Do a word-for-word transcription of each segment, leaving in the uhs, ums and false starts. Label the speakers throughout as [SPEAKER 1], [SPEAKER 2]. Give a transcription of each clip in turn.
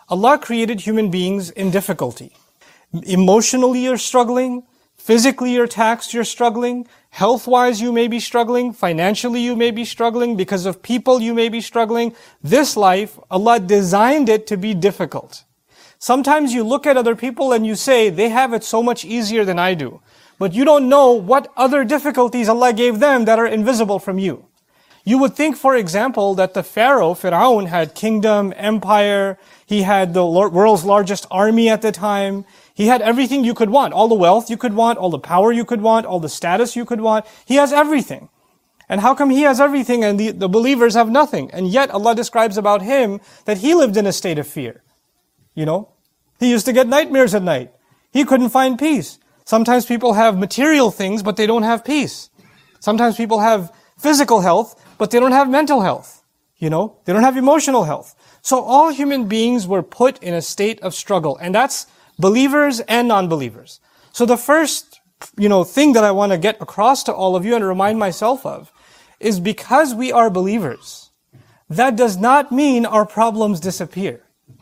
[SPEAKER 1] Allah created human beings in difficulty. Emotionally you're struggling, physically you're taxed, you're struggling, health-wise you may be struggling, financially you may be struggling, because of people you may be struggling. This life, Allah designed it to be difficult. Sometimes you look at other people and you say, they have it so much easier than I do. But you don't know what other difficulties Allah gave them that are invisible from you. You would think, for example, that the Pharaoh, Fir'aun, had kingdom, empire, he had the world's largest army at the time, he had everything you could want, all the wealth you could want, all the power you could want, all the status you could want. He has everything. And how come he has everything and the, the believers have nothing? And yet Allah describes about him that he lived in a state of fear. You know, he used to get nightmares at night. He couldn't find peace. Sometimes people have material things, but they don't have peace. Sometimes people have physical health, but they don't have mental health. You know, they don't have emotional health. So all human beings were put in a state of struggle, and that's believers and non-believers. So the first, you know, thing that I want to get across to all of you and remind myself of is because we are believers, that does not mean our problems disappear.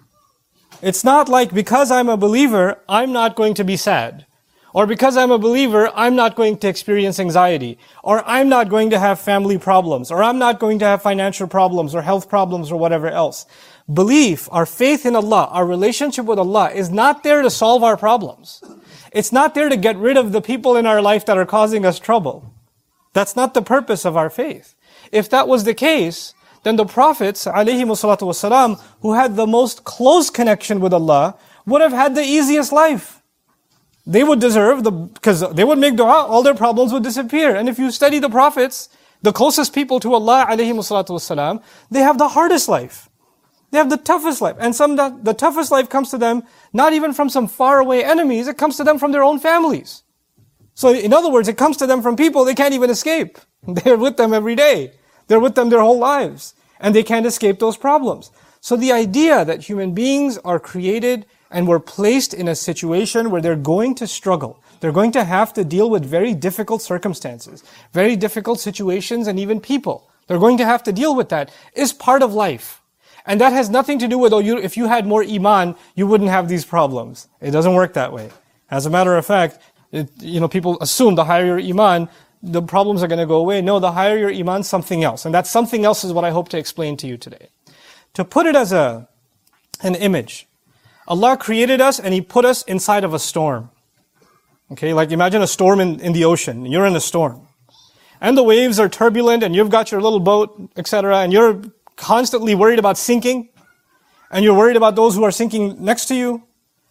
[SPEAKER 1] It's not like because I'm a believer, I'm not going to be sad. Or because I'm a believer, I'm not going to experience anxiety. Or I'm not going to have family problems. Or I'm not going to have financial problems or health problems or whatever else. Belief, our faith in Allah, our relationship with Allah is not there to solve our problems. It's not there to get rid of the people in our life that are causing us trouble. That's not the purpose of our faith. If that was the case, then the prophets, alayhimu salatu wasalam, who had the most close connection with Allah, would have had the easiest life. They would deserve the, because they would make dua, all their problems would disappear. And if you study the prophets, the closest people to Allah, alayhimu salatu wasalam, they have the hardest life. They have the toughest life. And some, the, the toughest life comes to them, not even from some faraway enemies, it comes to them from their own families. So in other words, it comes to them from people they can't even escape. They're with them every day. They're with them their whole lives. And they can't escape those problems. So the idea that human beings are created and were placed in a situation where they're going to struggle. They're going to have to deal with very difficult circumstances, very difficult situations, and even people. They're going to have to deal with that, is part of life. And that has nothing to do with, oh, you, if you had more iman, you wouldn't have these problems. It doesn't work that way. As a matter of fact, it, you know, people assume the higher your iman, the problems are going to go away. No, the higher your iman, something else. And that something else is what I hope to explain to you today. To put it as a an image, Allah created us and He put us inside of a storm. Okay, like imagine a storm in, in the ocean. You're in a storm. And the waves are turbulent and you've got your little boat, et cetera. And you're constantly worried about sinking. And you're worried about those who are sinking next to you.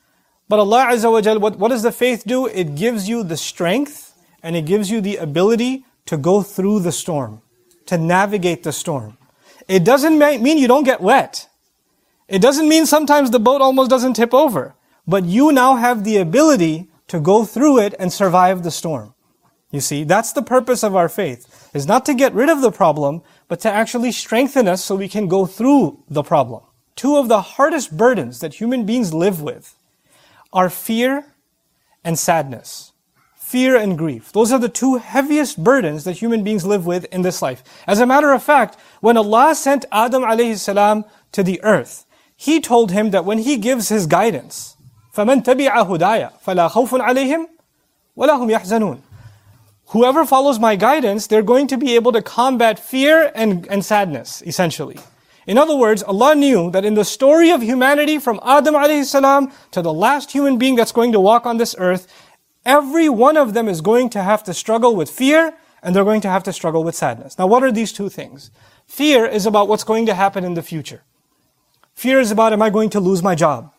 [SPEAKER 1] But Allah Azza wa Jal, what, what does the faith do? It gives you the strength and it gives you the ability to go through the storm, to navigate the storm. It doesn't mean you don't get wet. It doesn't mean sometimes the boat almost doesn't tip over. But you now have the ability to go through it and survive the storm. You see, that's the purpose of our faith. Is not to get rid of the problem, but to actually strengthen us so we can go through the problem. Two of the hardest burdens that human beings live with are fear and sadness. Fear and grief. Those are the two heaviest burdens that human beings live with in this life. As a matter of fact, when Allah sent Adam alayhi salam to the earth, He told him that when He gives His guidance, فَمَنْ تَبِعَ هُدَايَ فَلَا خَوْفٌ عَلَيْهِمْ وَلَا هُمْ يَحْزَنُونَ. Whoever follows my guidance, they're going to be able to combat fear and, and sadness, essentially. In other words, Allah knew that in the story of humanity from Adam alayhi salam to the last human being that's going to walk on this earth, every one of them is going to have to struggle with fear and they're going to have to struggle with sadness. Now what are these two things? Fear is about what's going to happen in the future. Fear is about, am I going to lose my job?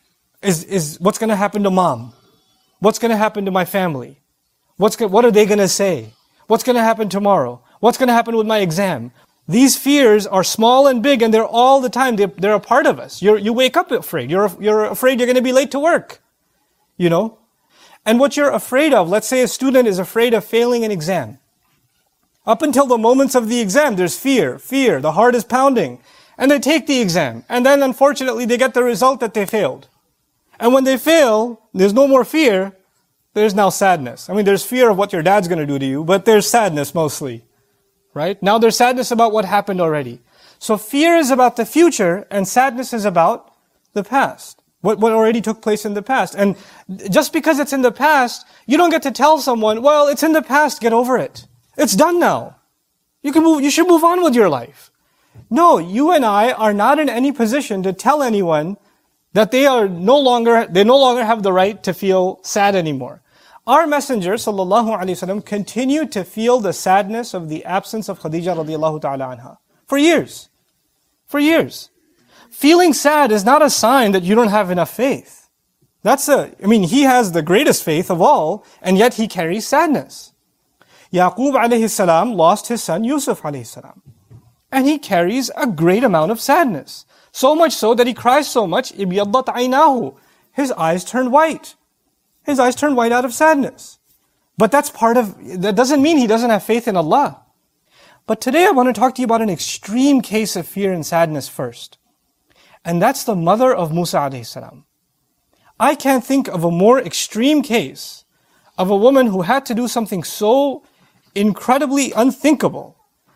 [SPEAKER 1] Is, is what's going to happen to mom? What's going to happen to my family? What's go, what are they going to say? What's going to happen tomorrow? What's going to happen with my exam? These fears are small and big and they're all the time. They're, they're a part of us. You're, you wake up afraid. You're, you're afraid you're going to be late to work. You know? And what you're afraid of, let's say a student is afraid of failing an exam. Up until the moments of the exam, there's fear, fear, the heart is pounding. And they take the exam. And then unfortunately they get the result that they failed. And when they fail, there's no more fear. There's now sadness. I mean, there's fear of what your dad's going to do to you, but there's sadness mostly. Right? Now there's sadness about what happened already. So fear is about the future and sadness is about the past. What, what already took place in the past. And just because it's in the past, you don't get to tell someone, well, it's in the past, get over it. It's done now. You can move, you should move on with your life. No, you and I are not in any position to tell anyone that they are no longer, they no longer have the right to feel sad anymore. Our Messenger, sallallahu alaihi wasallam, continued to feel the sadness of the absence of Khadija radiallahu ta'ala anha. For years. For years. Feeling sad is not a sign that you don't have enough faith. That's a, I mean, he has the greatest faith of all, and yet he carries sadness. Yaqub alayhi salam lost his son Yusuf alayhi salam. And he carries a great amount of sadness. So much so that he cries so much, ibiyaddat aynahu. His eyes turned white. His eyes turned white out of sadness. But that's part of, that doesn't mean he doesn't have faith in Allah. But today I want to talk to you about an extreme case of fear and sadness first. And that's the mother of Musa alayhi salam. I can't think of a more extreme case of a woman who had to do something so incredibly unthinkable.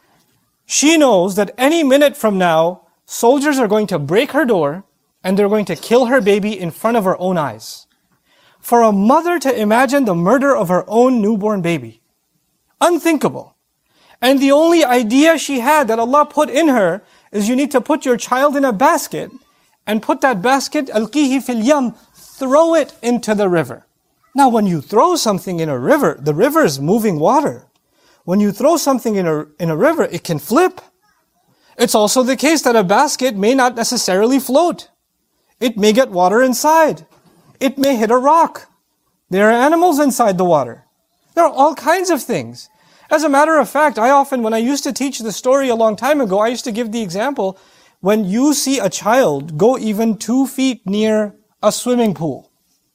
[SPEAKER 1] She knows that any minute from now, soldiers are going to break her door and they're going to kill her baby in front of her own eyes. For a mother to imagine the murder of her own newborn baby. Unthinkable. And the only idea she had that Allah put in her is you need to put your child in a basket and put that basket, alqihi fil yam, throw it into the river. Now when you throw something in a river, the river is moving water. When you throw something in a, in a river, it can flip. It's also the case that a basket may not necessarily float. It may get water inside. It may hit a rock. There are animals inside the water. There are all kinds of things. As a matter of fact, I often, when I used to teach the story a long time ago, I used to give the example, when you see a child go even two feet near a swimming pool,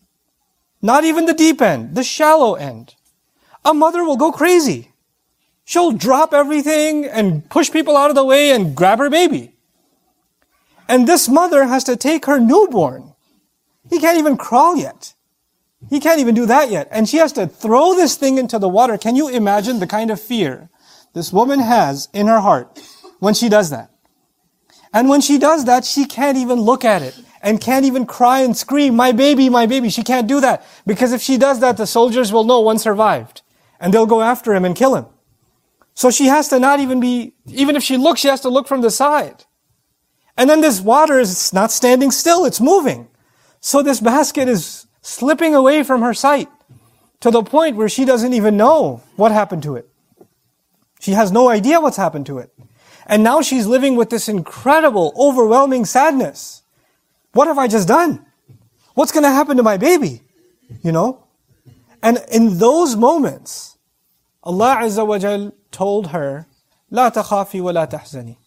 [SPEAKER 1] not even the deep end, the shallow end, a mother will go crazy. She'll drop everything and push people out of the way and grab her baby. And this mother has to take her newborn. He can't even crawl yet. He can't even do that yet. And she has to throw this thing into the water. Can you imagine the kind of fear this woman has in her heart when she does that? And when she does that, she can't even look at it and can't even cry and scream, my baby, my baby. She can't do that. Because if she does that, the soldiers will know one survived. And they'll go after him and kill him. So she has to not even be, even if she looks, she has to look from the side. And then this water is not standing still, it's moving. So this basket is slipping away from her sight to the point where she doesn't even know what happened to it. She has no idea what's happened to it. And now she's living with this incredible, overwhelming sadness. What have I just done? What's going to happen to my baby? You know? And in those moments, Allah Azza wa Jal told her, لا تخافي ولا تحزني.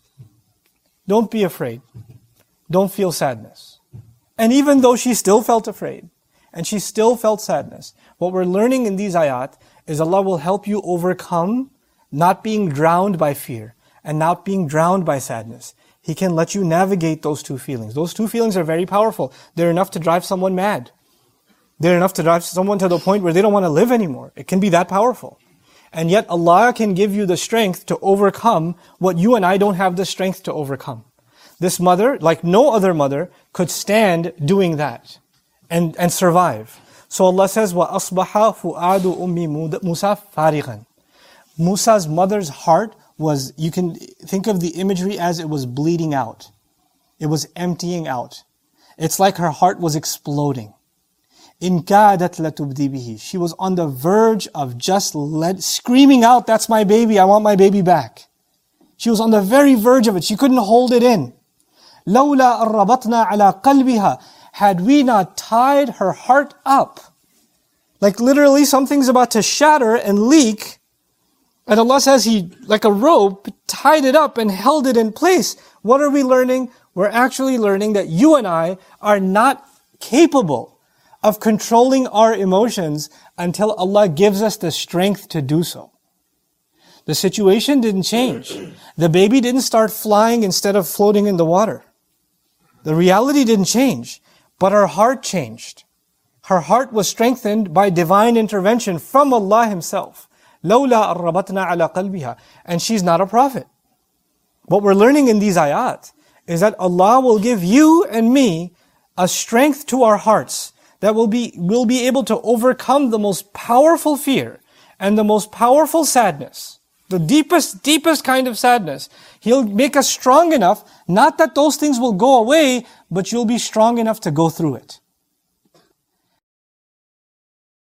[SPEAKER 1] Don't be afraid. Don't feel sadness. And even though she still felt afraid, and she still felt sadness, what we're learning in these ayat is Allah will help you overcome not being drowned by fear and not being drowned by sadness. He can let you navigate those two feelings. Those two feelings are very powerful. They're enough to drive someone mad. They're enough to drive someone to the point where they don't want to live anymore. It can be that powerful. And yet Allah can give you the strength to overcome what you and I don't have the strength to overcome. This mother, like no other mother, could stand doing that and, and survive. So Allah says, وَأَصْبَحَ فُؤَادُ أُمِّ مُوسَى فَارِغًا. Musa's mother's heart was, you can think of the imagery as it was bleeding out. It was emptying out. It's like her heart was exploding. إِن كَادَتْ لَتُبْدِي بِهِ. She was on the verge of just let, screaming out, that's my baby, I want my baby back. She was on the very verge of it. She couldn't hold it in. لَوْلَا أَرَّبَطْنَا عَلَىٰ قَلْبِهَا. Had we not tied her heart up, like literally something's about to shatter and leak, and Allah says He, like a rope, tied it up and held it in place. What are we learning? We're actually learning that you and I are not capable of controlling our emotions until Allah gives us the strength to do so. The situation didn't change. The baby didn't start flying instead of floating in the water. The reality didn't change, but her heart changed. Her heart was strengthened by divine intervention from Allah Himself. لَوْلَا أَرَّبَطْنَا عَلَىٰ قَلْبِهَا. And she's not a prophet. What we're learning in these ayat is that Allah will give you and me a strength to our hearts that will be, will be able to overcome the most powerful fear and the most powerful sadness, the deepest, deepest kind of sadness. He'll make us strong enough, not that those things will go away, but you'll be strong enough to go through it.